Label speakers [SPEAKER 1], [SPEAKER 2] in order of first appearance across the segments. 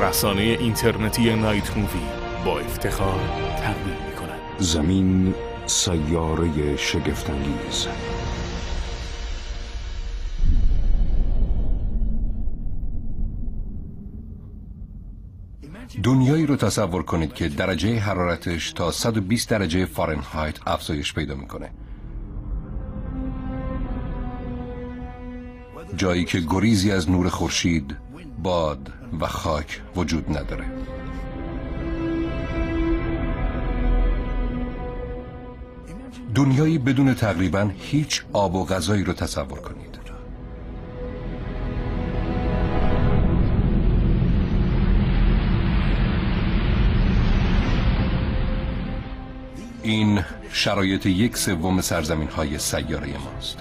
[SPEAKER 1] رسانه اینترنتی نایت مووی با افتخار تقدیم می‌کند.
[SPEAKER 2] زمین سیاره شگفت‌انگیز. دنیایی رو تصور کنید که درجه حرارتش تا 120 درجه فارنهایت افزایش پیدا میکنه. جایی که گریزی از نور خورشید، باد و خاک وجود نداره. دنیایی بدون تقریباً هیچ آب و غذایی رو تصور کنید. این شرایط 1/3 سرزمین‌های سیاره ماست.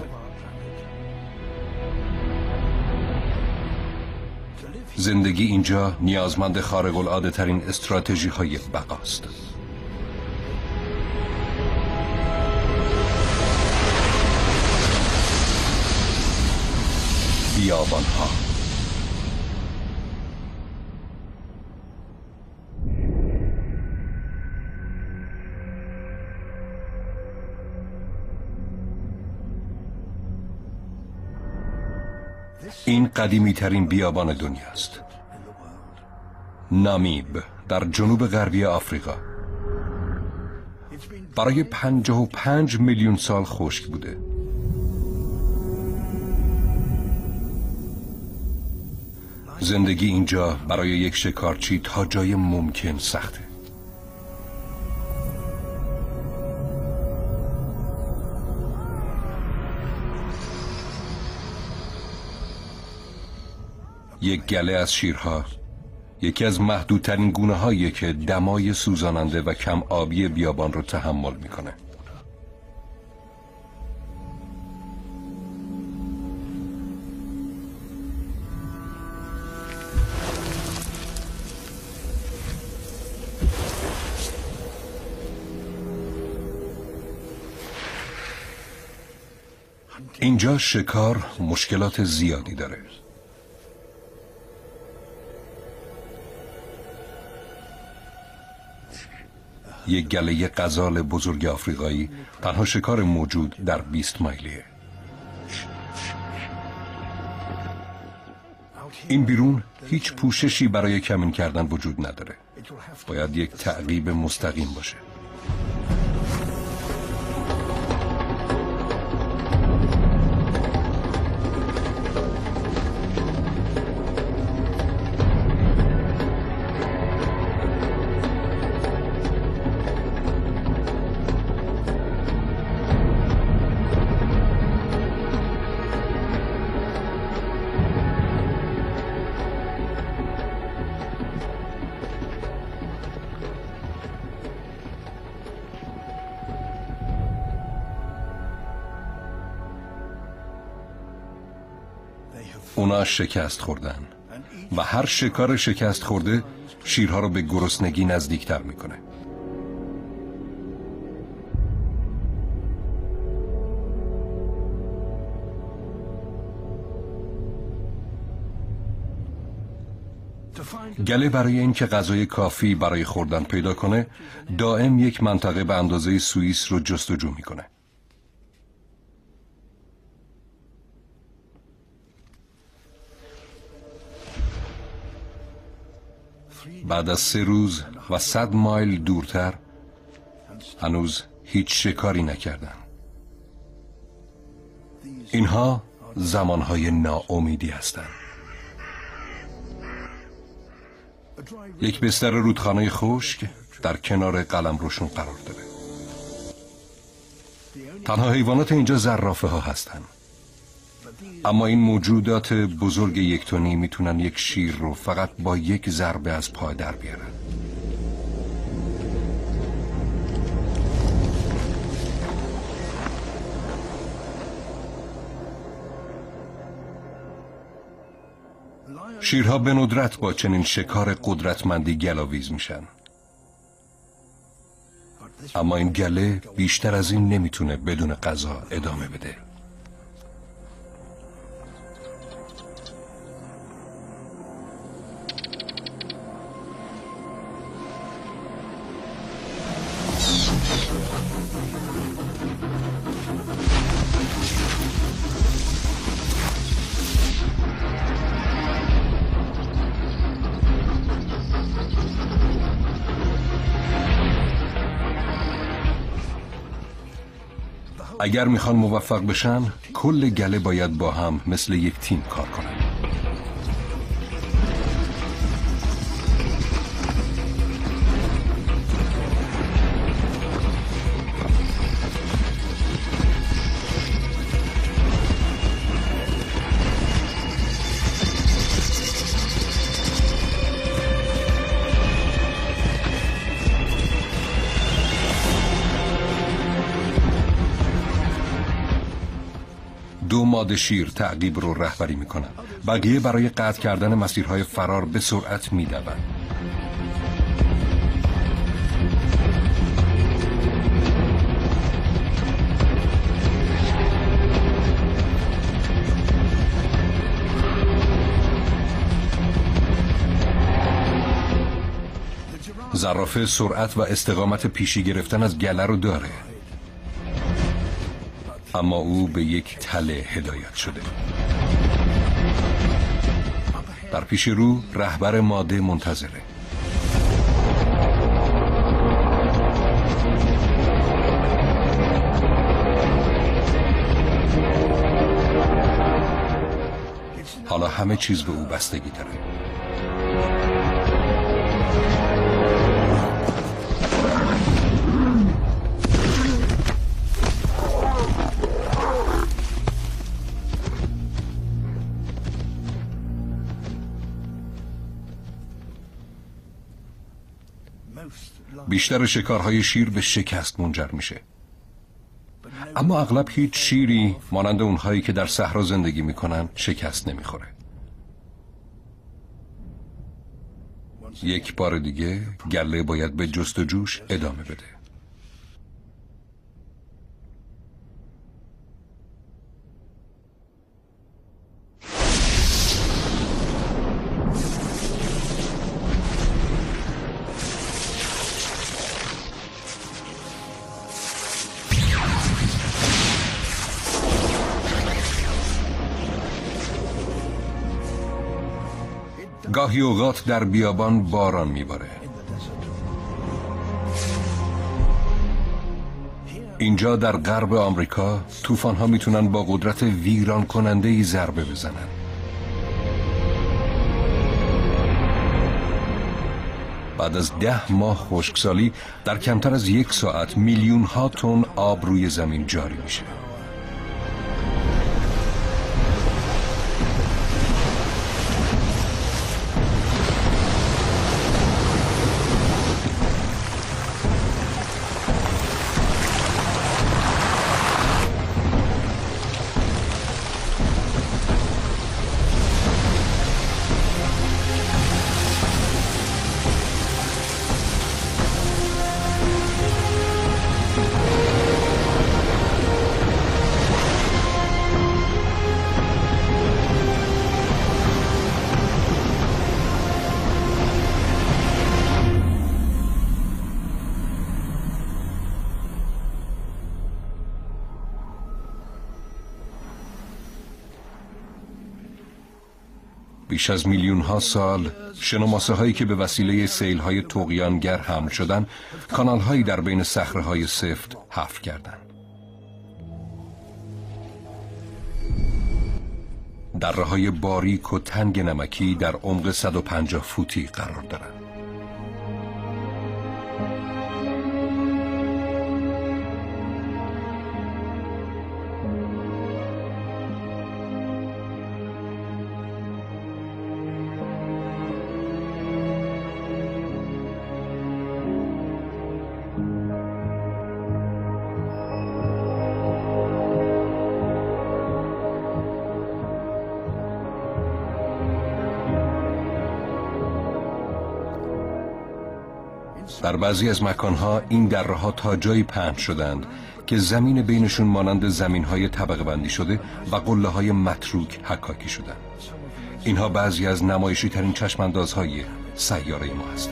[SPEAKER 2] زندگی اینجا نیازمند خارق‌العاده ترین استراتژی‌های بقاست. بیابان‌ها، این قدیمی ترین بیابان دنیاست. نامیب در جنوب غربی آفریقا برای 55 میلیون سال خشک بوده. زندگی اینجا برای یک شکارچی تا جای ممکن سخته. یک گله از شیرها یکی از محدودترین گونه هایی که دمای سوزاننده و کم آبی بیابان رو تحمل میکنه. اینجا شکار مشکلات زیادی داره. یک گله غزال بزرگ آفریقایی تنها شکار موجود در 20 مایلیه. این بیرون هیچ پوششی برای کمین کردن وجود نداره. باید یک تعقیب مستقیم باشه. اونا شکست خوردن و هر شکار شکست خورده شیرها رو به گرسنگی نزدیکتر میکنه. گله برای اینکه غذای کافی برای خوردن پیدا کنه دائم یک منطقه به اندازه سوئیس رو جستجو میکنه. بعد از 3 روز و 100 مایل دورتر هنوز هیچ شکاری نکردن. اینها زمانهای ناامیدی هستند. یک بستر رودخانه خشک در کنار قلمروشون قرار داره. تنها حیوانات اینجا زرافه ها هستند. اما این موجودات بزرگ 1 تنی میتونن یک شیر رو فقط با یک ضربه از پا در بیارن. شیرها به ندرت با چنین شکار قدرتمندی گلاویز میشن. اما این گله بیشتر از این نمیتونه بدون غذا ادامه بده. اگر میخوان موفق بشن کل گله باید با هم مثل یک تیم کار کنن. دو ماده شیر تعقیب رو رهبری میکنن. بقیه برای قطع کردن مسیرهای فرار به سرعت میدوند. زرافه سرعت و استقامت پیشی گرفتن از گله رو داره، اما او به یک تله هدایت شده. در پیش رو رهبر ماده منتظره. حالا همه چیز به او بستگی داره. بیشتر شکارهای شیر به شکست منجر میشه، اما اغلب هیچ شیری مانند اونهایی که در صحرا زندگی میکنن شکست نمیخوره. یک بار دیگه گله باید به جستجوش ادامه بده. گاهی اوقات در بیابان باران میباره. اینجا در غرب آمریکا طوفان‌ها میتونن با قدرت ویران کننده‌ای ضربه بزنن. بعد از 10 ماه خشکسالی در کمتر از 1 ساعت میلیون‌ها تن آب روی زمین جاری میشه. بیش از میلیون‌ها سال شنوماسه‌هایی که به وسیله سیل‌های طغیانگر حمل شدن، کانال‌هایی در بین صخره‌های سفت حفر کردند. دره‌های باریک و تنگ نمکی در عمق 150 فوتی قرار دارند. در بعضی از مکانها این دره‌ها تا جایی پهن شدند که زمین بینشون مانند زمین‌های طبقه بندی شده و قله‌های متروک حکاکی شدند. اینها بعضی از نمایشی ترین چشماندازهای سیاره ما هستند.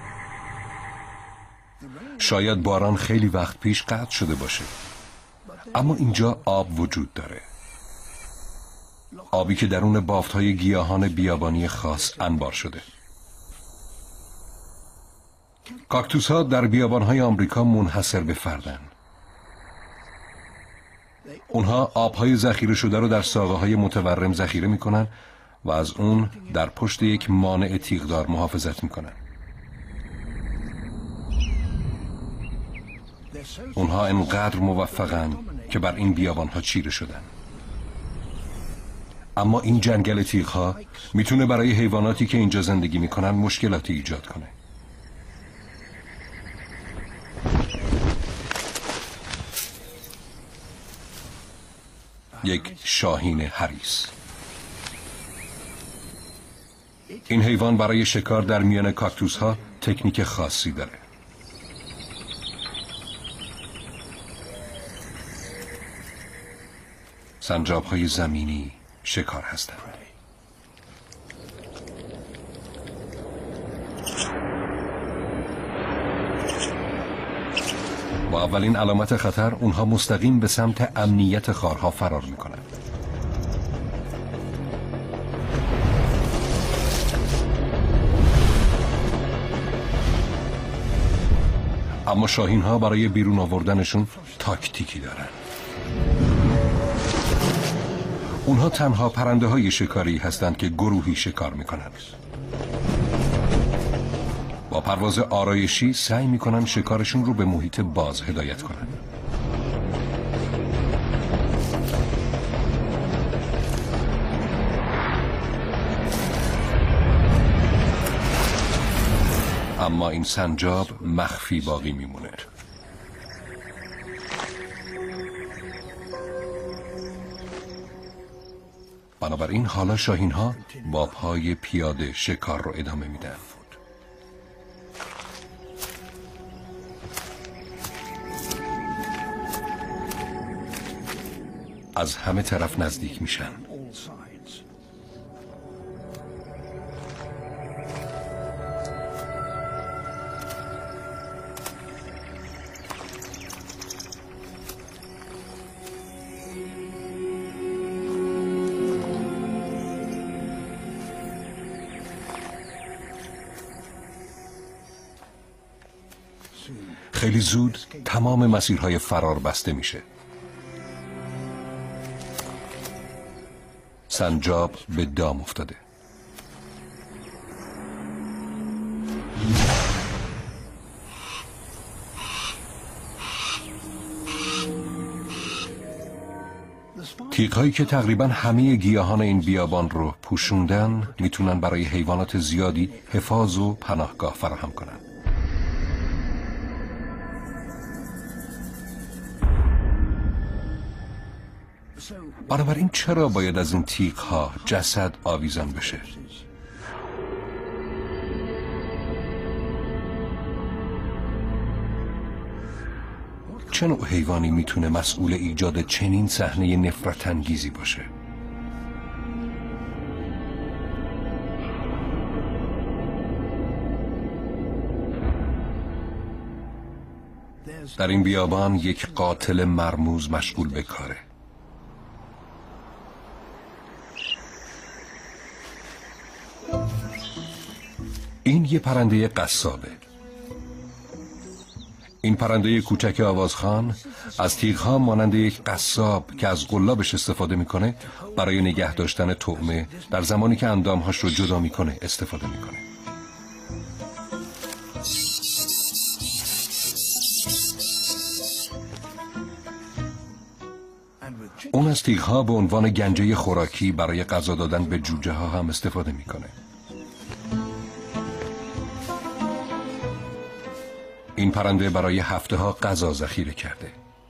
[SPEAKER 2] شاید باران خیلی وقت پیش قطع شده باشه، اما اینجا آب وجود داره، آبی که درون بافت‌های گیاهان بیابانی خاص انبار شده. کاکتوس‌ها در بیابان‌های آمریکا منحصر به فردن. اونها آب‌های ذخیره شده رو در ساقه‌های متورم ذخیره می‌کنن و از اون در پشت یک مانع تیغدار محافظت می‌کنن. اونها انقدر موفقن که بر این بیابان‌ها چیره شدن. اما این جنگل تیغ‌ها میتونه برای حیواناتی که اینجا زندگی میکنن مشکلاتی ایجاد کنه. یک شاهین حریص. این حیوان برای شکار در میان کاکتوس‌ها تکنیک خاصی داره. سنجاب‌های زمینی شکار هستند. با اولین علامت خطر اونها مستقیم به سمت امنیت خارها فرار میکنند. اما شاهین ها برای بیرون آوردنشون تاکتیکی دارن. اونها تنها پرنده های شکاری هستند که گروهی شکار میکنند. با پرواز آرایشی سعی میکنن شکارشون رو به محیط باز هدایت کنن. اما این سنجاب مخفی باقی میمونه. بنابراین حالا شاهین ها با پای پیاده شکار رو ادامه میدن. از همه طرف نزدیک میشن. خیلی زود تمام مسیرهای فرار بسته میشه. سنجاب به دام افتاده. تیغ‌هایی که تقریباً همه گیاهان این بیابان رو پوشوندن میتونن برای حیوانات زیادی حفاظ و پناهگاه فراهم کنن. بنابراین چرا باید از این تیغ‌ها جسد آویزان بشه؟ چه نوع حیوانی میتونه مسئول ایجاد چنین صحنه نفرت انگیزی باشه؟ در این بیابان یک قاتل مرموز مشغول به کاره. این یه پرنده قصابه. این پرنده کوچک آوازخوان از تیغ‌ها مانند یک قصاب که از قلابش استفاده میکنه برای نگه داشتن طعمه در زمانی که اندامهاش رو جدا میکنه استفاده میکنه. اون از تیغ‌ها به عنوان گنجه خوراکی برای غذا دادن به جوجه ها هم استفاده میکنه. این پرنده برای هفته ها غذا ذخیره کرده.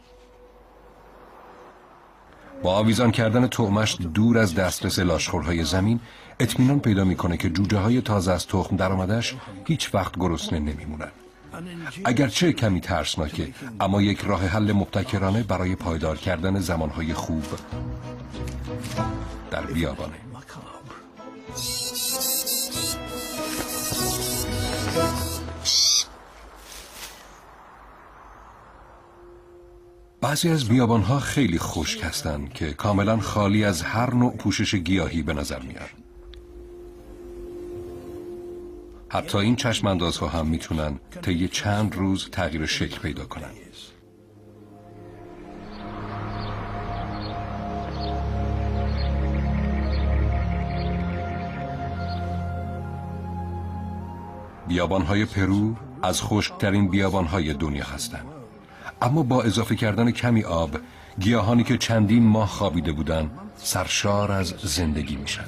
[SPEAKER 2] با آویزان کردن طعمش دور از دسترس لاشخورهای زمین اطمینان پیدا میکنه که جوجه های تازه از تخم درآمدش هیچ وقت گرسنه نمیمونن. اگرچه کمی ترسناکه اما یک راه حل مبتکرانه برای پایدار کردن زمانهای خوب در بیابانه. بعضی از بیابانها خیلی خشک هستند که کاملا خالی از هر نوع پوشش گیاهی به نظر میاد. حتی این چشماندازها هم میتونن طی چند روز تغییر شکل پیدا کنن. بیابانهای پرو از خشکترین بیابانهای دنیا هستند. اما با اضافه کردن کمی آب، گیاهانی که چندین ماه خوابیده بودند سرشار از زندگی میشن.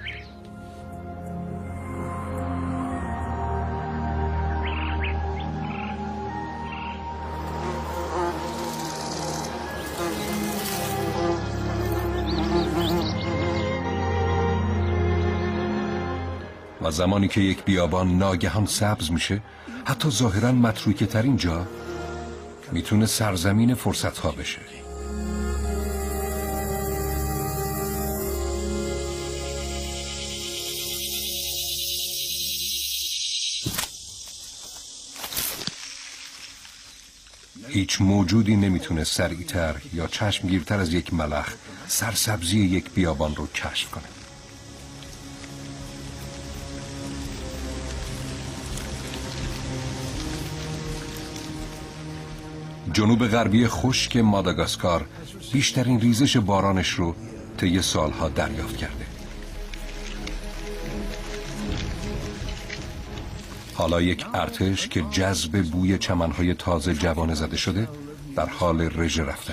[SPEAKER 2] و زمانی که یک بیابان ناگهان سبز میشه، حتی ظاهراً متروکه ترین جا میتونه سرزمین فرصتها بشه. هیچ موجودی نمیتونه سریعتر یا چشمگیرتر از یک ملخ سرسبزی یک بیابان رو کشف کنه. جنوب غربی خشک ماداگاسکار بیشترین ریزش بارانش رو طی سالها دریافت کرده. حالا یک ارتش که جذب بوی چمنهای تازه جوانه زده شده در حال رژه رفتنه.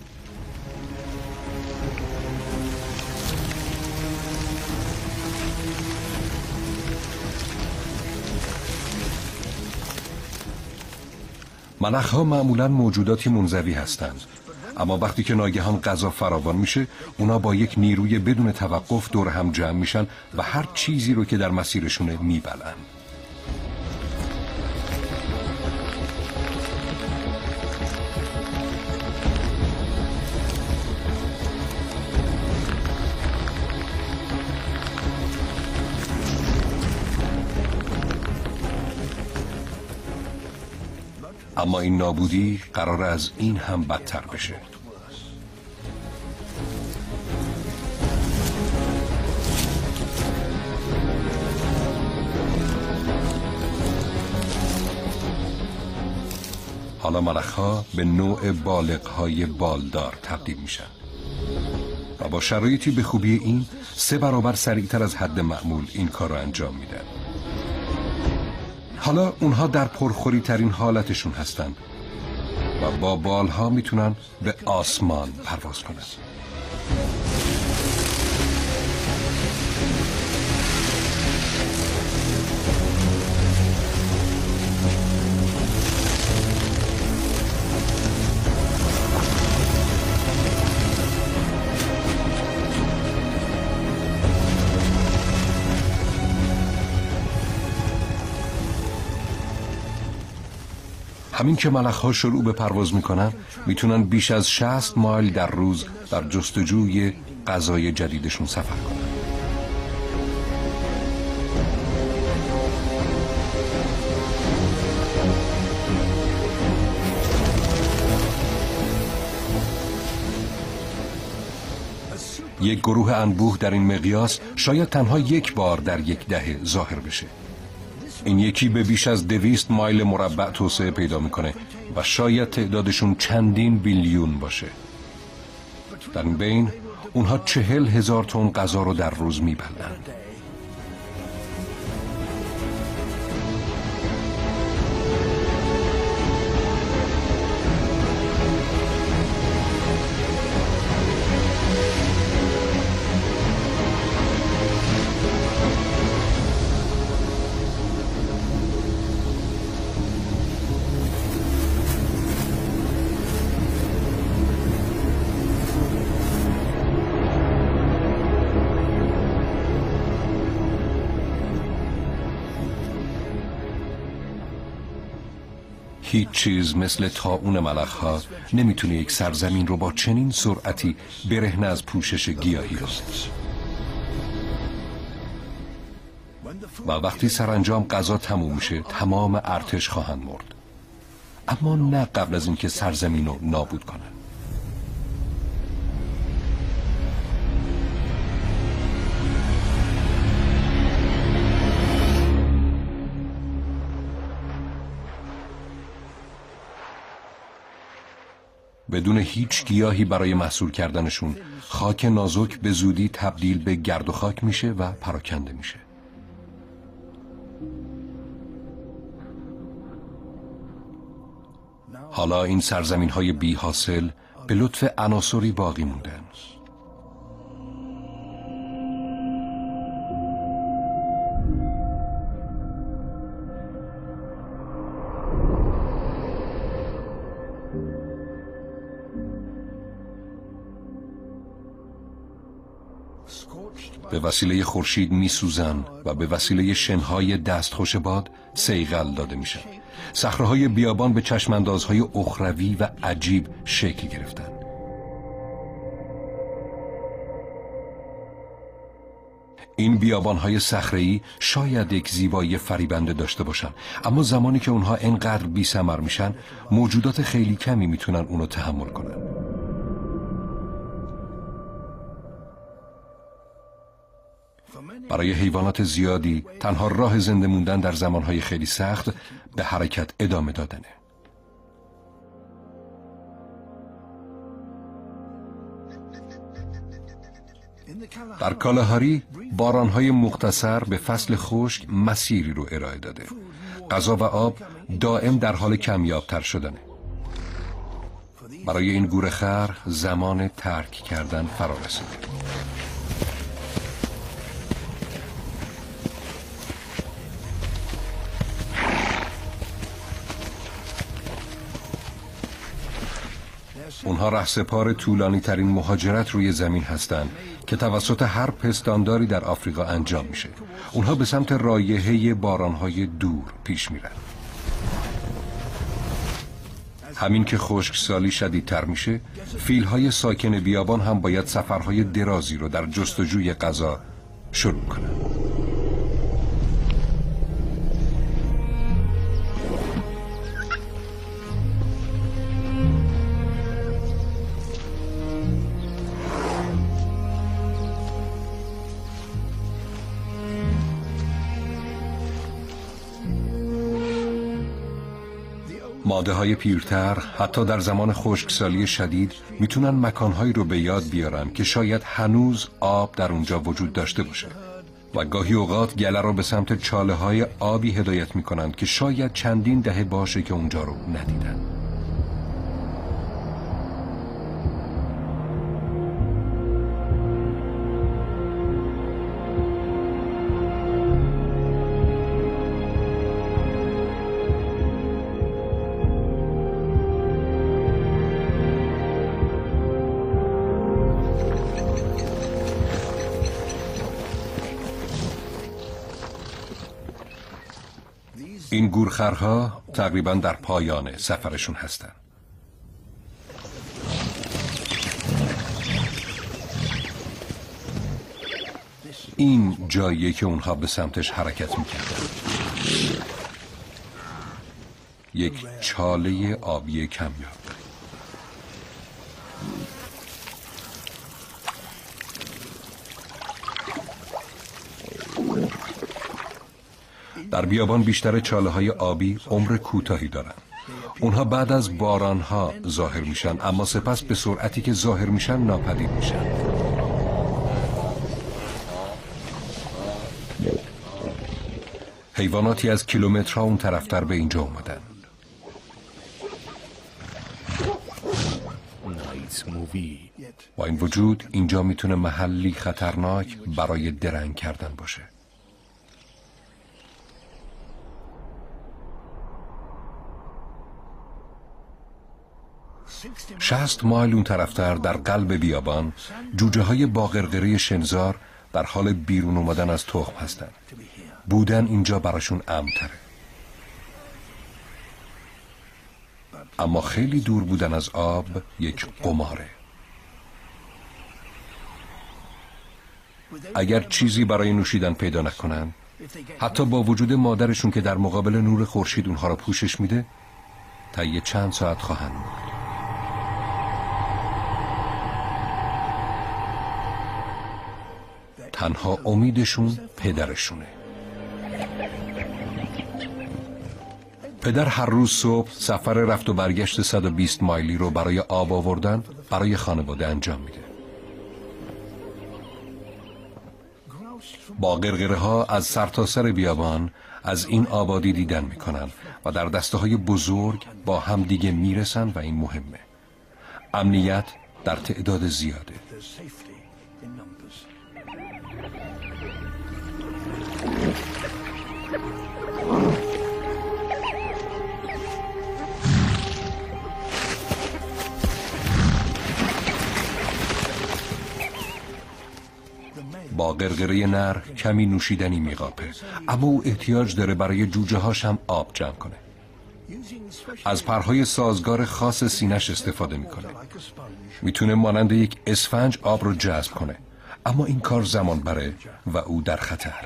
[SPEAKER 2] ملخ‌ها معمولاً موجوداتی منزوی هستند، اما وقتی که ناگهان غذا فراوان میشه، اونا با یک نیروی بدون توقف دور هم جمع میشن و هر چیزی رو که در مسیرشونه میبلن. اما این نابودی قرار از این هم بدتر بشه. حالا ملخ‌ها به نوع بالغ‌های بالدار تبدیل میشن و با شرایطی به خوبی این 3 برابر سریعتر از حد معمول این کار رو انجام میدن. حالا اونها در پرخوری ترین حالتشون هستن و با بالها میتونن به آسمان پرواز کنن. همین که ملخ‌ها شروع به پرواز میکنن میتونن بیش از 60 مایل در روز در جستجوی غذای جدیدشون سفر کنن. یک گروه انبوه در این مقیاس شاید تنها یک بار در یک دهه ظاهر بشه. این یکی به بیش از 200 مایل مربع توسعه پیدا میکنه و شاید تعدادشون چندین بیلیون باشه. در این بین اونها 40,000 تن غذا رو در روز میبلند. هیچ چیز مثل طاعون ملخ‌ها نمیتونه یک سرزمین رو با چنین سرعتی برهنه از پوشش گیاهی کنه. و وقتی سرانجام غذا تموم میشه تمام ارتش خواهند مرد، اما نه قبل از اینکه سرزمین رو نابود کنن. بدون هیچ گیاهی برای محصول کردنشون خاک نازک به زودی تبدیل به گرد و خاک میشه و پراکنده میشه. حالا این سرزمین‌های بی حاصل به لطف عناصری باقی موندن. به وسیله خورشید میسوزن و به وسیله شنهای دستخوش باد صیقل داده میشن. صخره‌های بیابان به چشماندازهای اخروی و عجیب شکل گرفتن. این بیابان‌های صخره‌ای شاید یک زیبایی فریبنده داشته باشن، اما زمانی که اونها اینقدر بی‌ثمر میشن، موجودات خیلی کمی میتونن اونو تحمل کنن. برای حیوانات زیادی تنها راه زنده موندن در زمانهای خیلی سخت به حرکت ادامه دادنه. در کالاهاری بارانهای مختصر به فصل خشک مسیری رو ارائه داده. غذا و آب دائم در حال کمیابتر شدنه. برای این گورخر زمان ترک کردن فرا رسیده. اونها رهسپار طولانی ترین مهاجرت روی زمین هستند که توسط هر پستانداری در آفریقا انجام میشه. اونها به سمت رایحه بارانهای دور پیش میرن. همین که خشکسالی شدیدتر میشه، فیلهای ساکن بیابان هم باید سفرهای درازی رو در جستجوی غذا شروع کنن. ماده های پیرتر حتی در زمان خشکسالی شدید میتونن مکانهایی رو به یاد بیارن که شاید هنوز آب در اونجا وجود داشته باشه و گاهی اوقات گله رو به سمت چاله های آبی هدایت میکنن که شاید چندین دهه باشه که اونجا رو ندیدن. این گورخرها تقریبا در پایان سفرشون هستن. این جاییه که اونها به سمتش حرکت میکردن. یک چاله آبی کمیاب. در بیابان بیشتر چاله‌های آبی عمر کوتاهی دارن. اونها بعد از بارانها ظاهر میشن، اما سپس به سرعتی که ظاهر میشن ناپدید میشن. حیواناتی از کیلومترها اون طرفتر به اینجا اومدن. با این وجود اینجا میتونه محلی خطرناک برای درنگ کردن باشه. 60 مایل اون طرفتر در قلب بیابان جوجه های باقرقره شنزار در حال بیرون اومدن از تخم هستند. بودن اینجا براشون امن‌تره. اما خیلی دور بودن از آب یک قماره. اگر چیزی برای نوشیدن پیدا نکنن، حتی با وجود مادرشون که در مقابل نور خورشید اونها را پوشش میده، طی چند ساعت خواهند مرد. تنها امیدشون پدرشونه. پدر هر روز صبح سفر رفت و برگشت 120 مایلی رو برای آب آوردن برای خانواده انجام میده. با غرغره ها از سرتاسر بیابان از این آبادی دیدن میکنن و در دسته های بزرگ با هم دیگه میرسن و این مهمه. امنیت در تعداد زیاده. با غرغره نر کمی نوشیدنی میقاپه، اما او احتیاج داره برای جوجه هاش هم آب جمع کنه. از پرهای سازگار خاص سینش استفاده میکنه. میتونه مانند یک اسفنج آب رو جذب کنه، اما این کار زمان بره و او در خطر.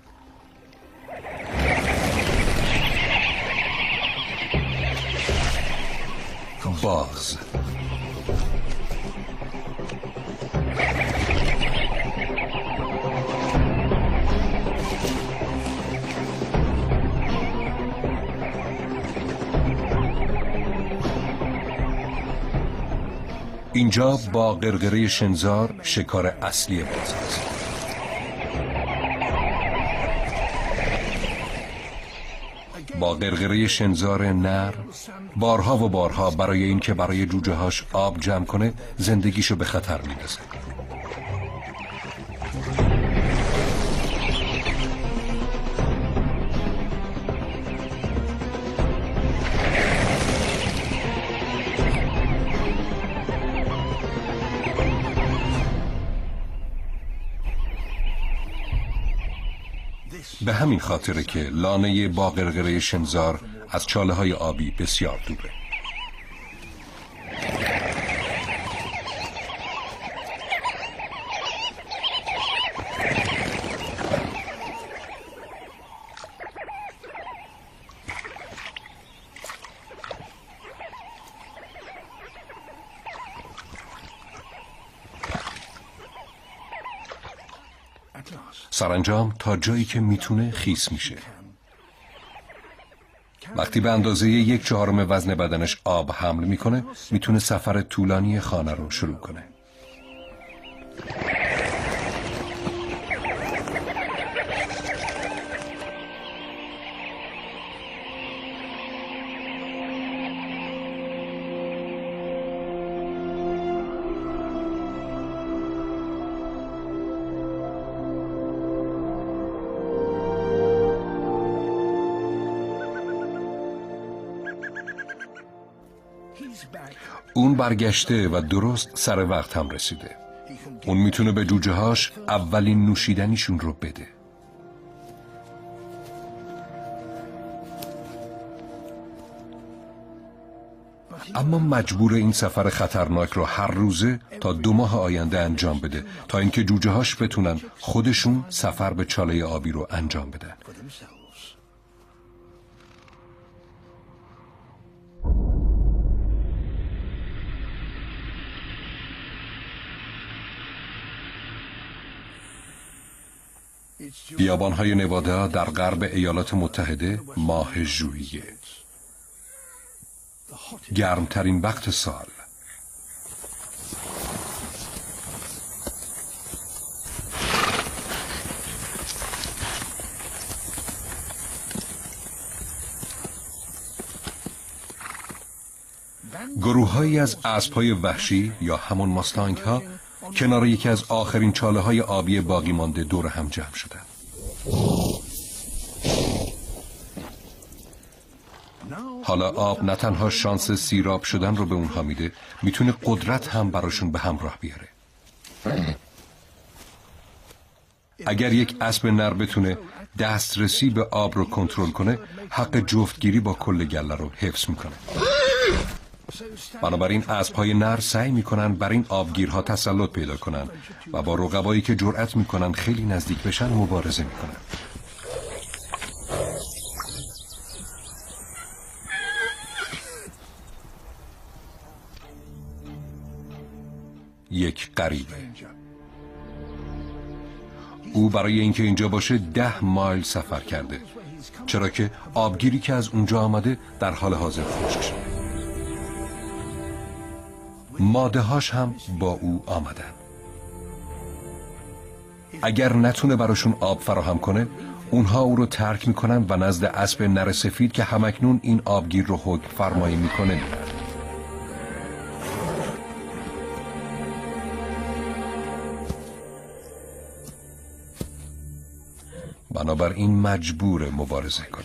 [SPEAKER 2] باز اینجا با غرغره شنزار شکار اصلی باز است. با غرغره شنزار نر بارها و بارها برای اینکه برای جوجه هاش آب جمع کنه زندگیشو به خطر میندازه. به همین خاطره که لانه با غرغره شنزار از چاله های آبی بسیار دوره. سرانجام تا جایی که میتونه خیس میشه. وقتی به اندازه 1/4 وزن بدنش آب حمل میکنه میتونه سفر طولانی خانه رو شروع کنه. اون برگشته و درست سر وقت هم رسیده. اون میتونه به جوجه هاش اولین نوشیدنیشون رو بده. اما مجبور این سفر خطرناک رو هر روزه تا 2 ماه آینده انجام بده تا اینکه جوجه هاش بتونن خودشون سفر به چاله آبی رو انجام بدن. بیابان‌های نوادا در غرب ایالات متحده ماه ژوئیه، گرمترین وقت سال. گروه‌هایی از اسب‌های وحشی یا همون ماستانگ‌ها کنار یکی از آخرین چاله‌های آبی باقی مانده دور هم جمع شدند. حالا آب نه تنها شانس سیراب شدن رو به اونها میده، میتونه قدرت هم براشون به همراه بیاره. اگر یک اسب نر بتونه دسترسی به آب رو کنترل کنه، حق جفتگیری با کل گله رو حفظ میکنه. بنابراین اسب‌های نر سعی میکنن بر این آبگیرها تسلط پیدا کنن و با رقبایی که جرأت میکنن خیلی نزدیک بشن مبارزه میکنن. یک غریبه. او برای اینکه اینجا باشه 10 مایل سفر کرده چرا که آبگیری که از اونجا آمده در حال حاضر خشک شده. ماده هاش هم با او آمدن. اگر نتونه براشون آب فراهم کنه، اونها او رو ترک میکنن و نزد اسب نر سفید که همکنون این آبگیر رو حکم فرمایی میکنه میرن. بنابراین مجبور مبارزه کنه.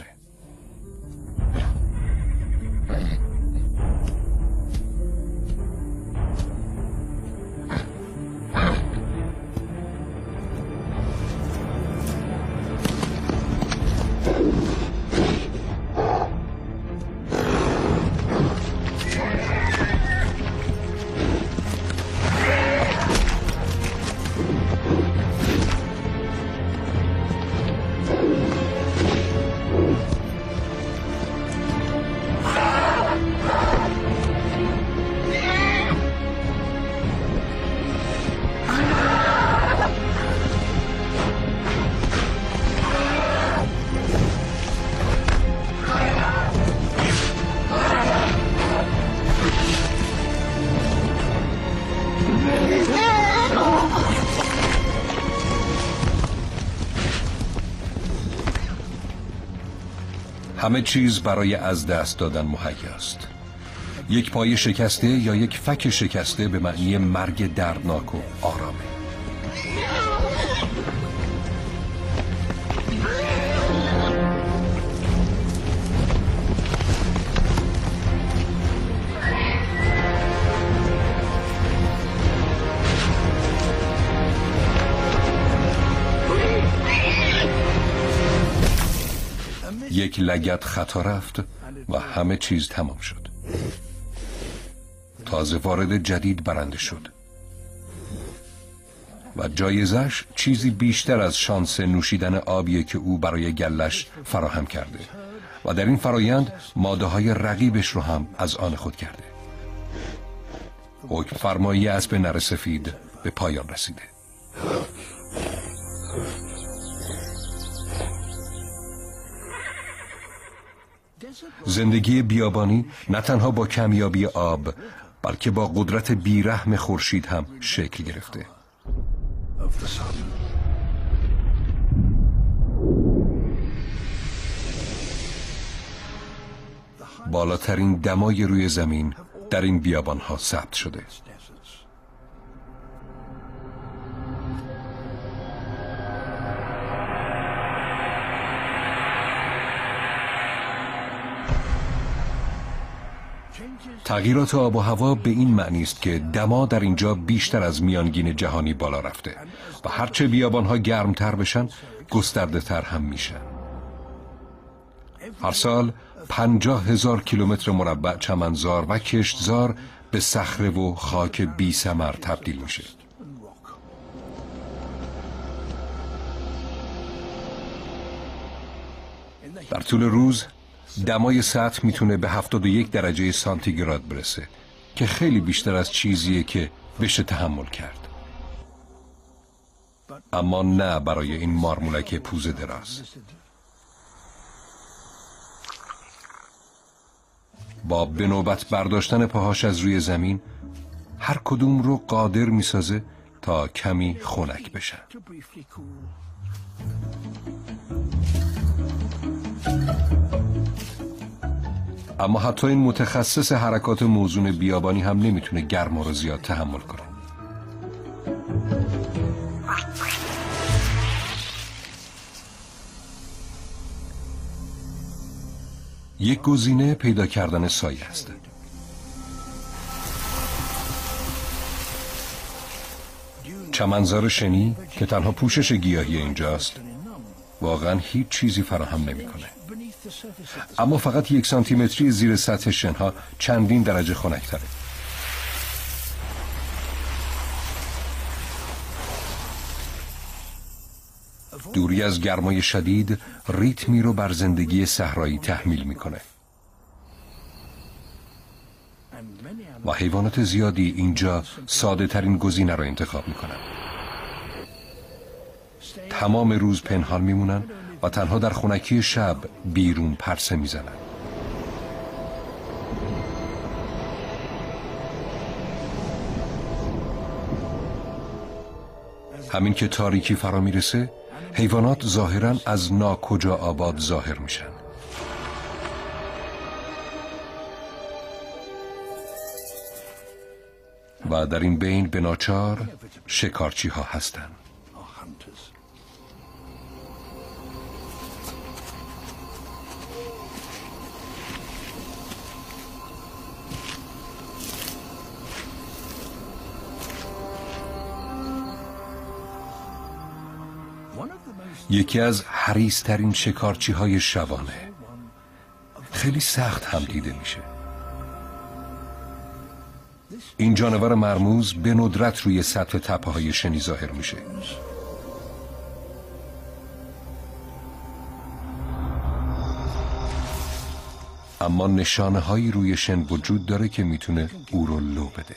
[SPEAKER 2] همه چیز برای از دست دادن مهیاست. یک پایه شکسته یا یک فک شکسته به معنی مرگ دردناک و آرامه. یک لگد خطا رفت و همه چیز تمام شد. تازه وارد جدید برنده شد و جایزش چیزی بیشتر از شانس نوشیدن آبیه که او برای گلش فراهم کرده و در این فرایند ماده های رقیبش رو هم از آن خود کرده. حکم فرمایی اسب نر سفید به پایان رسیده. زندگی بیابانی نه تنها با کمیابی آب بلکه با قدرت بیرحم خورشید هم شکل گرفته. بالاترین دمای روی زمین در این بیابانها ثبت شده. تغییرات آب و هوا به این معنی است که دما در اینجا بیشتر از میانگین جهانی بالا رفته و هرچه بیابانها گرمتر بشن گسترده تر هم میشن. هر سال 50,000 کیلومتر مربع چمنزار و کشتزار به صخره و خاک بی ثمر تبدیل میشه. در طول روز دمای سطح میتونه به 71 درجه سانتیگراد برسه که خیلی بیشتر از چیزیه که بشه تحمل کرد. اما نه برای این مارمولک پوزه دراز. با به نوبت برداشتن پاهاش از روی زمین هر کدوم رو قادر میسازه تا کمی خنک بشن. اما حتی این متخصص حرکات موزون بیابانی هم نمیتونه گرما رو زیاد تحمل کنه. یک گزینه پیدا کردن سایه است. چمنزار شنی که تنها پوشش گیاهی اینجاست واقعا هیچ چیزی فراهم نمیکنه. اما فقط 1 سانتیمتری زیر سطح شنها چندین درجه خنک‌تره. دوری از گرمای شدید ریتمی رو بر زندگی صحرایی تحمیل میکنه و حیوانات زیادی اینجا ساده ترین گزینه رو انتخاب میکنن. تمام روز پنهان میمونن و و تنها در خنکی شب بیرون پرسه میزنند. همین که تاریکی فرا میرسه، حیوانات ظاهراً از ناکجا آباد ظاهر میشن. و در این بین به ناچار شکارچی ها هستند. یکی از حریص‌ترین شکارچی های شبانه، خیلی سخت هم دیده میشه. این جانور مرموز به ندرت روی سطح تپه های شنی ظاهر میشه. اما نشانه هایی روی شن وجود داره که میتونه او رو لو بده.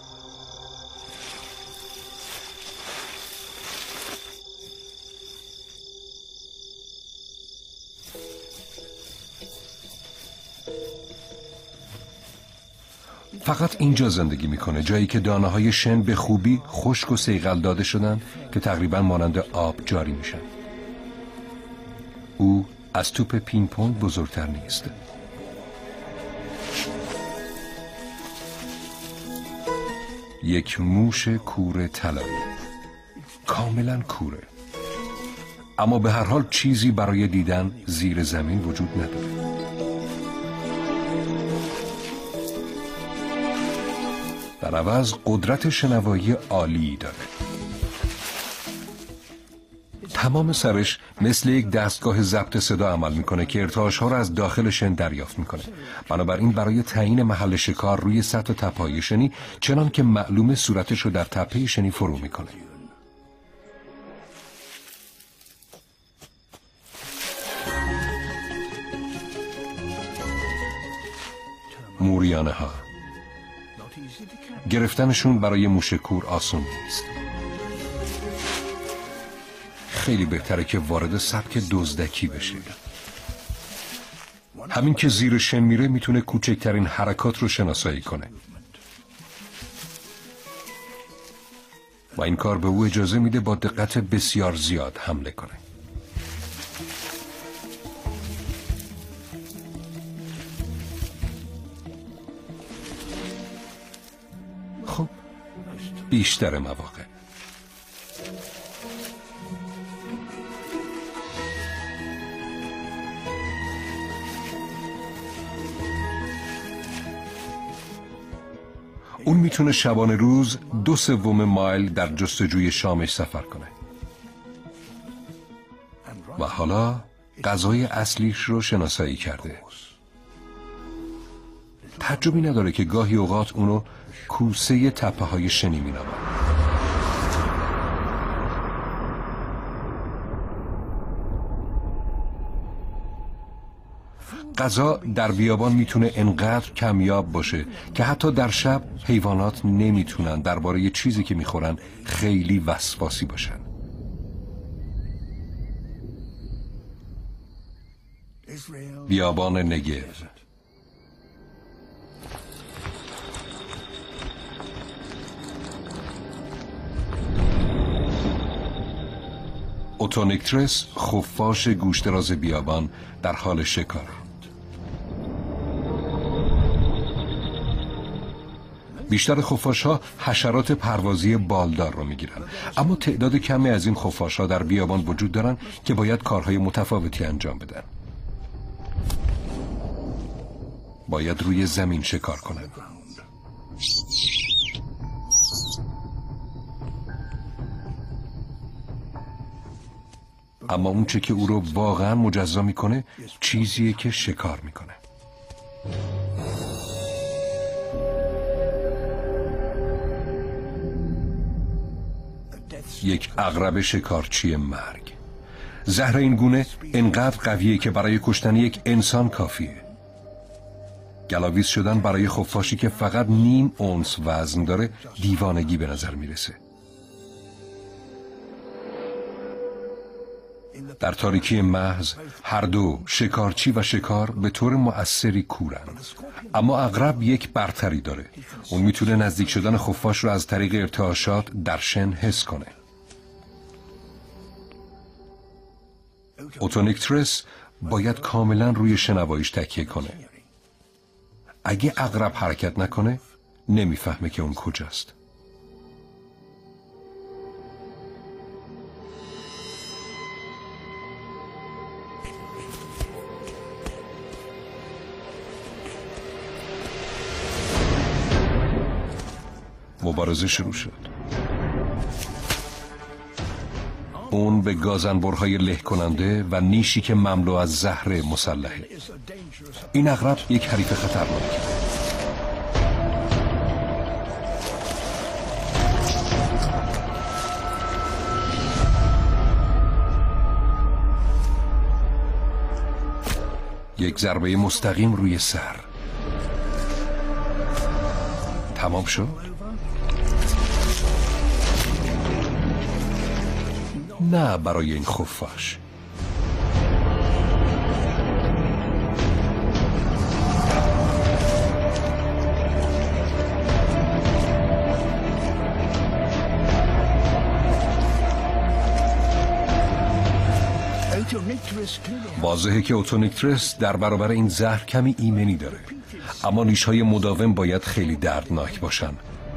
[SPEAKER 2] فقط اینجا زندگی میکنه، جایی که دانه های شن به خوبی خشک و صیقل داده شدن که تقریبا مانند آب جاری میشن. او از توپ پینگ پونگ بزرگتر نیست. یک موش کور طلایی، کاملا کوره، اما به هر حال چیزی برای دیدن زیر زمین وجود نداره. در عوض قدرت شنوایی عالی داره. تمام سرش مثل یک دستگاه ضبط صدا عمل میکنه که ارتعاش ها رو از داخل شن دریافت میکنه. بنابراین برای تعیین محل شکار روی سطح تپه‌های شنی چنان که معلومه صورتش رو در تپه شنی فرو میکنه. موریانه ها، گرفتنشون برای موشکور آسون نیست. خیلی بهتره که وارد سبک دزدکی بشه. همین که زیر شن میره میتونه کوچکترین حرکات رو شناسایی کنه و این کار به او اجازه میده با دقت بسیار زیاد حمله کنه. خب، بیشتر مواقع اون میتونه شبانه روز 2/3 مایل در جستجوی شامش سفر کنه و حالا غذای اصلیش رو شناسایی کرده. تعجبی نداره که گاهی اوقات اونو کوسه تپه های شنی مینامن. غذا در بیابان میتونه انقدر کمیاب باشه که حتی در شب حیوانات نمیتونن درباره چیزی که میخورن خیلی وسواسی باشن. بیابان نگیو، اوتونیکترس خفاش گوشتراز بیابان در حال شکار. بیشتر خفاش‌ها حشرات پروازی بالدار رو میگیرن، اما تعداد کمی از این خفاش‌ها در بیابان وجود دارن که باید کارهای متفاوتی انجام بدن. باید روی زمین شکار کنن. اما اون چه که او رو واقعا مجزا میکنه چیزیه که شکار میکنه. یک عقرب شکارچی مرگ. زهر این گونه انقدر قویه که برای کشتن یک انسان کافیه. گلاویز شدن برای خفاشی که فقط نیم اونس وزن داره دیوانگی به نظر میرسه. در تاریکی محض هر دو، شکارچی و شکار، به طور مؤثری کورند. اما عقرب یک برتری داره. اون میتونه نزدیک شدن خفاش رو از طریق ارتعاشات در شن حس کنه. اوتونیکترس باید کاملا روی شنواییش تکیه کنه. اگه عقرب حرکت نکنه نمیفهمه که اون کجاست. مبارزه شروع شد. اون به گازنبرهای له کننده و نیشی که مملو از زهر مسلحه. این عقرب یک حریف خطرناک. یک ضربه مستقیم روی سر. تمام شد؟ نه برای این خفاش. واضحه که اوتونیکترس در برابر این زهر کمی ایمنی داره، اما نیش‌های مداوم باید خیلی دردناک باشن.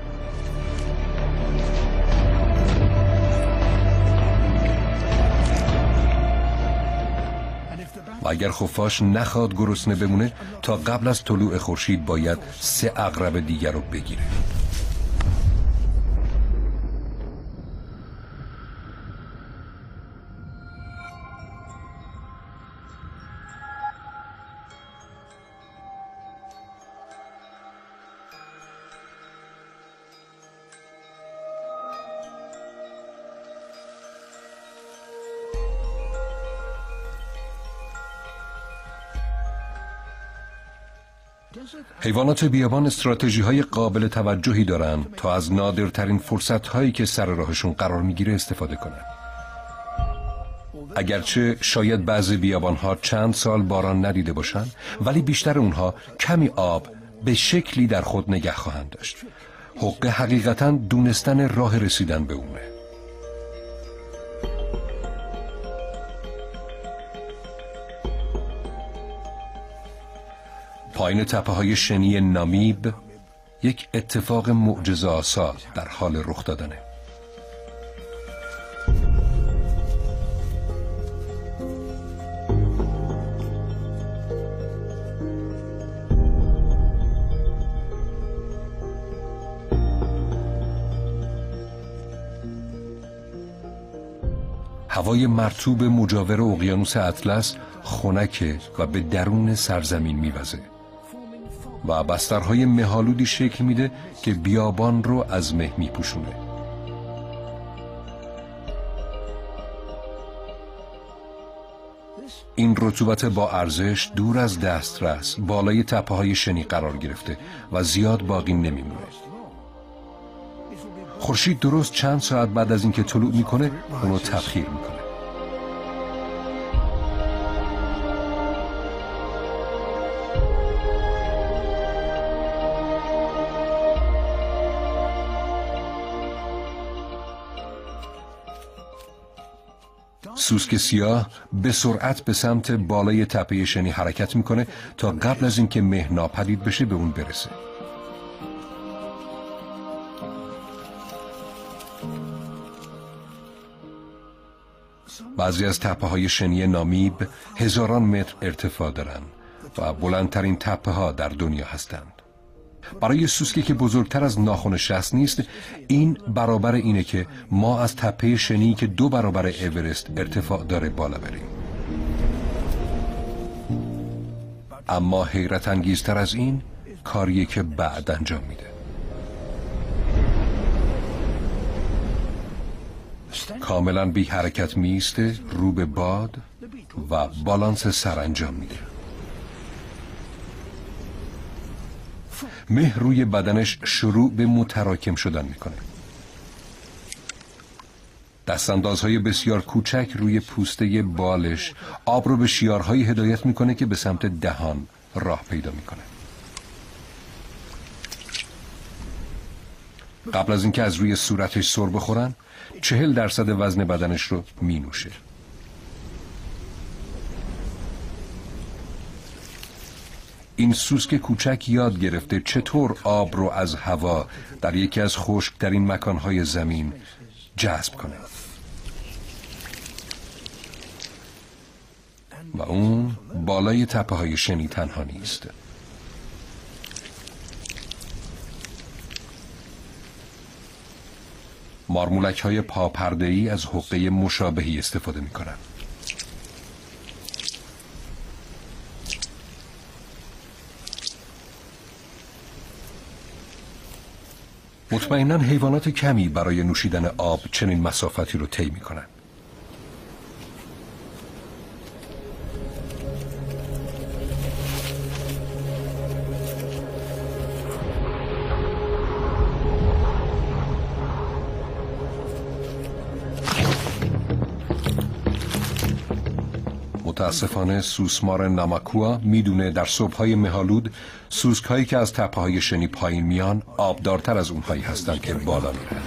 [SPEAKER 2] و اگر خفاش نخواد گرسنه بمونه، تا قبل از طلوع خورشید باید 3 عقرب دیگر رو بگیره. حیوانات بیابان استراتژی‌های قابل توجهی دارند تا از نادرترین فرصت‌هایی که سر راهشون قرار می‌گیره استفاده کنند. اگرچه شاید بعضی بیابان‌ها چند سال باران ندیده باشن، ولی بیشتر اونها کمی آب به شکلی در خود نگه خواهند داشت. حقه حقیقتاً دونستن راه رسیدن به اونه. پایین تپه‌های شنی نامیب یک اتفاق معجزه‌آسا در حال رخ دادنه. هوای مرطوب مجاور اقیانوس اطلس خنکه و به درون سرزمین میوزه و بسترهای مه‌آلودی شکل میده که بیابان رو از مه میپوشونه. این رطوبت با ارزش دور از دسترس بالای تپه‌های شنی قرار گرفته و زیاد باقی نمیمونه. خورشید درست چند ساعت بعد از اینکه طلوع میکنه اونو تبخیر میکنه. سوسک سیاه به سرعت به سمت بالای تپه شنی حرکت میکنه تا قبل از اینکه مه ناپدید بشه به اون برسه. بعضی از تپه‌های شنی نامیب هزاران متر ارتفاع دارند و بلندترین تپه‌ها در دنیا هستند. برای سوسکی که بزرگتر از ناخن شست نیست، این برابر اینه که ما از تپه شنی که 2 برابر اورست ارتفاع داره بالا بریم. اما حیرت انگیزتر از این کاریه که بعد انجام میده. کاملا بی حرکت میسته، رو به باد و بالانس سر انجام میده. مه روی بدنش شروع به متراکم شدن میکنه. دستاندازهای بسیار کوچک روی پوسته بالش آب رو به شیارهایی هدایت میکنه که به سمت دهان راه پیدا میکنه. قبل از اینکه از روی صورتش سر بخورن 40% وزن بدنش رو می نوشه. این سوسک کوچک یاد گرفته چطور آب رو از هوا در یکی از خشک‌ترین مکانهای زمین جذب کنه. و اون بالای تپه‌های شنی تنها نیست. مارمولک‌های پاپرده‌ای از حقه مشابهی استفاده می‌کنند. مطمئناً حیوانات کمی برای نوشیدن آب چنین مسافتی رو طی می‌کنند. متاسفانه سوسمار ناماکوا میدونه در صبح‌های مه‌آلود سوسک‌هایی که از تپه‌های شنی پایین میان آبدارتر از اونهایی هستند که بالا میرن.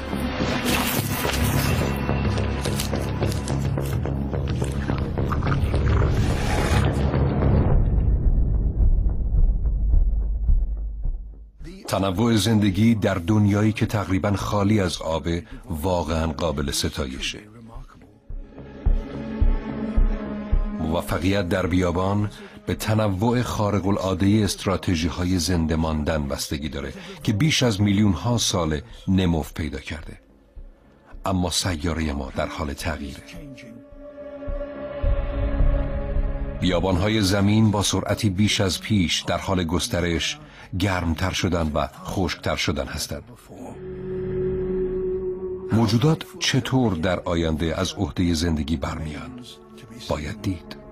[SPEAKER 2] تنوع زندگی در دنیایی که تقریباً خالی از آب واقعاً قابل ستایشه. موفقیت در بیابان به تنوع خارق العاده استراتژی‌های زنده ماندن بستگی داره که بیش از میلیون‌ها سال نمو پیدا کرده. اما سیاره ما در حال تغییره. بیابان‌های زمین با سرعتی بیش از پیش در حال گسترش، گرمتر شدن و خشکتر شدن هستند. موجودات چطور در آینده از عهده زندگی برمیان؟ باید دید.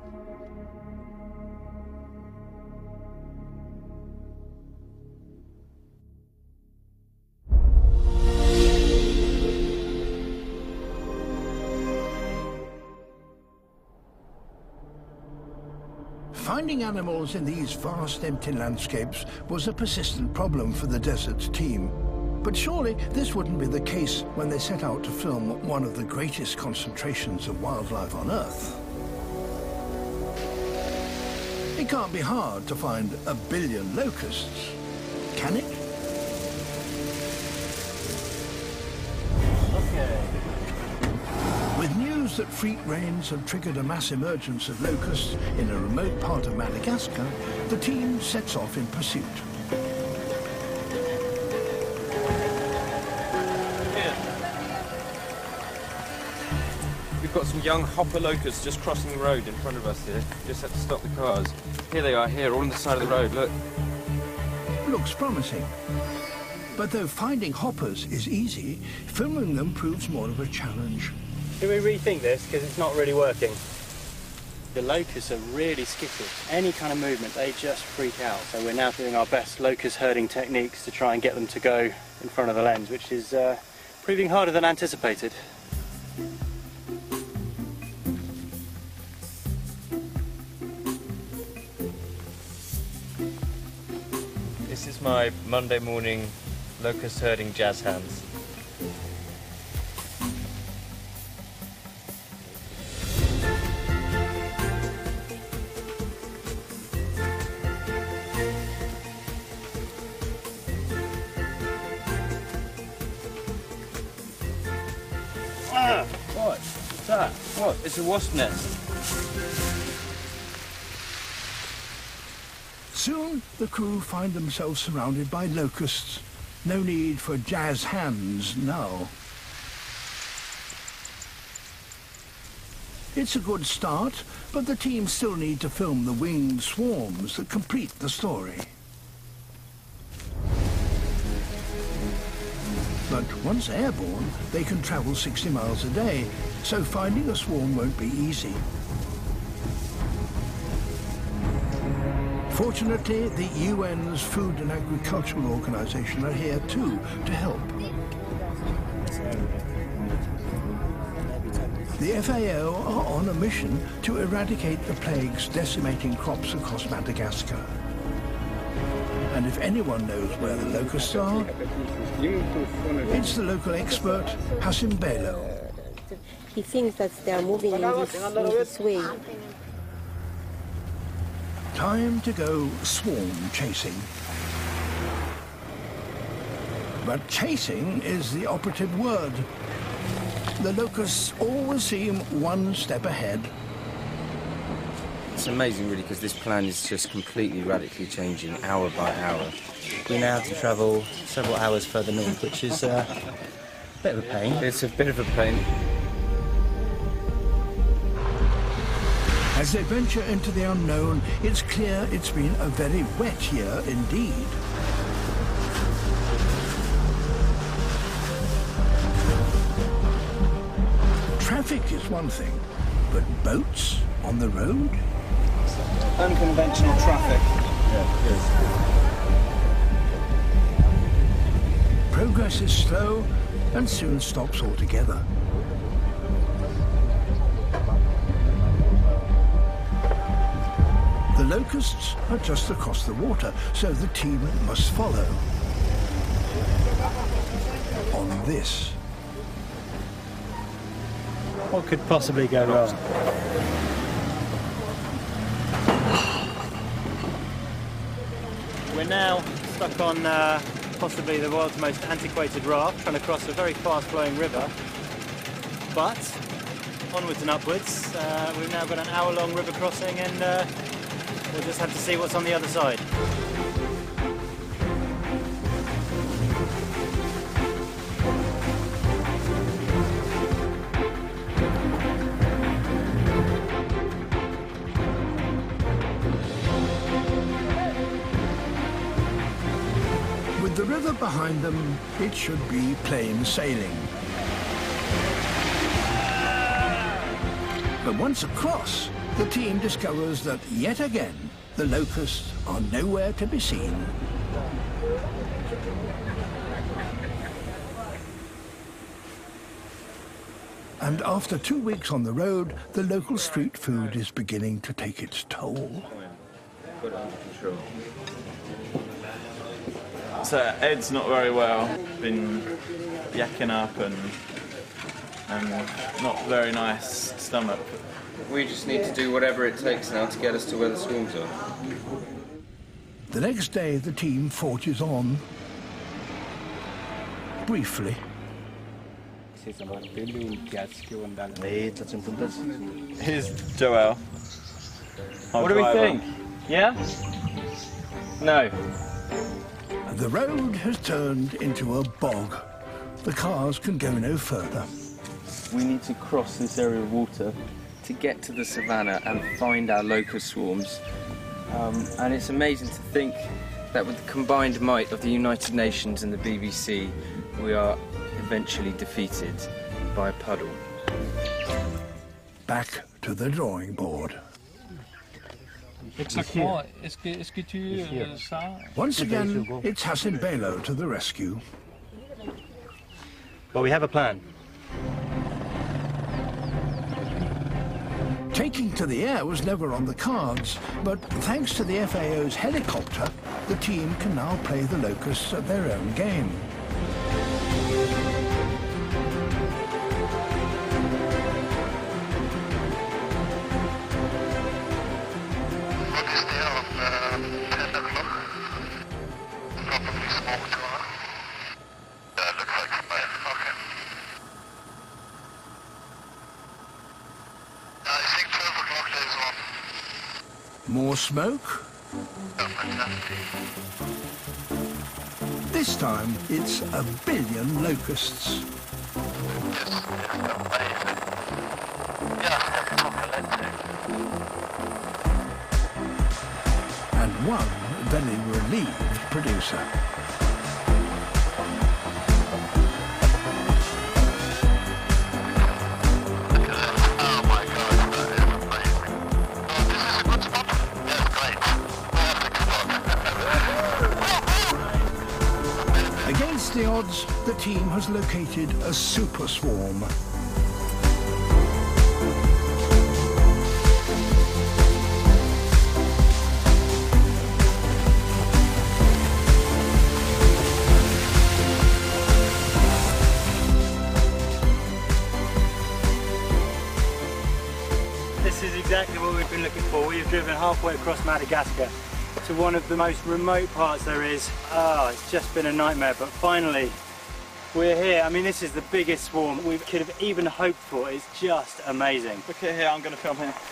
[SPEAKER 3] Finding animals in these vast empty landscapes was a persistent problem for the Deserts team. But surely this wouldn't be the case when they set out to film one of the greatest concentrations of wildlife on Earth. It can't be hard to find 1 billion locusts, can it?
[SPEAKER 4] Okay.
[SPEAKER 3] With news that freak rains have triggered a mass emergence of locusts in a remote part of Madagascar, the team sets off in pursuit.
[SPEAKER 4] Here. We've got some young hopper locusts just crossing the road in front of us here. Just had to stop the cars. Here they are, here, all on the side of the road, look.
[SPEAKER 3] Looks promising. But though finding hoppers is easy, filming them proves more of a challenge.
[SPEAKER 5] Can we rethink this because it's not really working? The locusts are really skittish. Any kind of movement, they just freak out. So we're now doing our best locust herding techniques to try and get them to go in front of the lens, which is proving harder than anticipated.
[SPEAKER 4] This is my Monday morning locust herding jazz hands. What? What's that? What? It's a wasp nest.
[SPEAKER 3] Soon, the crew find themselves surrounded by locusts. No need for jazz hands now. It's a good start, but the team still need to film the winged swarms that complete the story. But once airborne, they can travel 60 miles a day, so finding a swarm won't be easy. Fortunately, the UN's Food and Agricultural Organization are here too to help. The FAO are on a mission to eradicate the plagues decimating crops across Madagascar. And if anyone knows where the locusts are, it's the local expert, Hassim Bello.
[SPEAKER 6] He thinks that they are moving in this way.
[SPEAKER 3] Time to go swarm chasing. But chasing is the operative word. The locusts always seem one step ahead.
[SPEAKER 7] It's amazing, really, because this plan is just completely radically changing hour by hour. We now have to travel several hours further north, which is a bit of a pain. It's a bit of a pain.
[SPEAKER 3] As they venture into the unknown, it's clear it's been a very wet year indeed. Traffic is one thing, but boats on the road?
[SPEAKER 5] Unconventional traffic.
[SPEAKER 3] Progress is slow and soon stops altogether. The locusts are just across the water, so the team must follow. On this.
[SPEAKER 5] What could possibly go wrong? We're now stuck on possibly the world's most antiquated raft, trying to cross a very fast-flowing river. But onwards and upwards, we've now got an hour-long river crossing, and we'll just have to see what's on the other side.
[SPEAKER 3] With the river behind them, it should be plain sailing. But once across, the team discovers that yet again, the locusts are nowhere to be seen. And after 2 weeks on the road, the local street food is beginning to take its toll.
[SPEAKER 7] Put it under control.
[SPEAKER 8] So Ed's not very well, been yakking up and not very nice stomach.
[SPEAKER 7] We just need to do whatever it takes now to get us to where the swarms are.
[SPEAKER 3] The next day, the team forges on. Briefly.
[SPEAKER 8] Here's Joel.
[SPEAKER 4] What do we think? Yeah? No.
[SPEAKER 3] The road has turned into a bog. The cars can go no further.
[SPEAKER 7] We need to cross this area of water to get to the savannah and find our locust swarms. And it's amazing to think that with the combined might of the United Nations and the BBC, we are eventually defeated by a puddle.
[SPEAKER 3] Back to the drawing board. Once again, it's Hassim Bello to the rescue.
[SPEAKER 5] Well, we have a plan.
[SPEAKER 3] Taking to the air was never on the cards, but thanks to the FAO's helicopter, the team can now play the locusts at their own game. More smoke. This time, it's 1 billion locusts. And one very relieved producer. Against the odds, the team has located a super swarm.
[SPEAKER 5] been looking for. We've driven halfway across Madagascar to one of the most remote parts there is. It's just been a nightmare, but finally we're here. I mean, this is the biggest swarm we could have even hoped for. It's just amazing.
[SPEAKER 8] Look at here, I'm going to film here.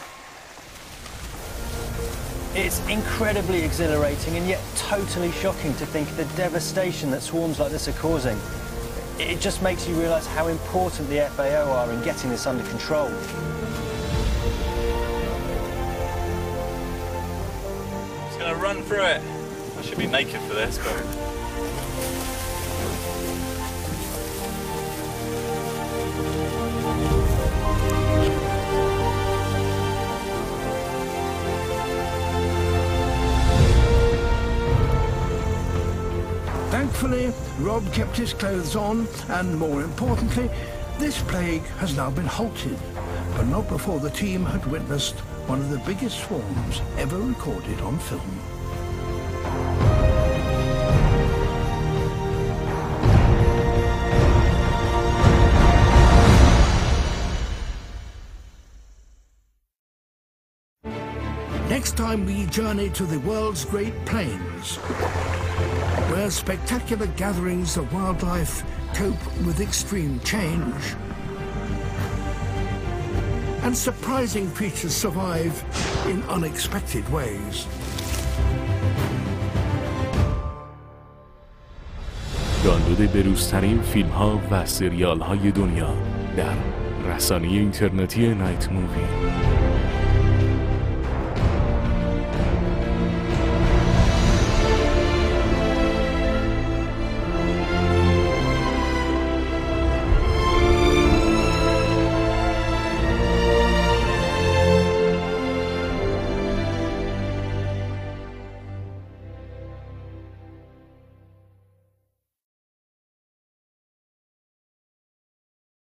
[SPEAKER 5] It's incredibly exhilarating and yet totally shocking to think of the devastation that swarms like this are causing. It just makes you realise how important the FAO are in getting this under control.
[SPEAKER 8] Just going to run through it. I should be naked for this, but...
[SPEAKER 3] Thankfully, Rob kept his clothes on, and more importantly, this plague has now been halted, but not before the team had witnessed one of the biggest swarms ever recorded on film. Next time we journey to the world's Great Plains, where spectacular gatherings of wildlife cope with extreme change, and surprising creatures survive in unexpected ways.
[SPEAKER 1] دانلود بروزترین فیلم ها و سریال های دنیا در رسانه اینترنتی نایت مووی.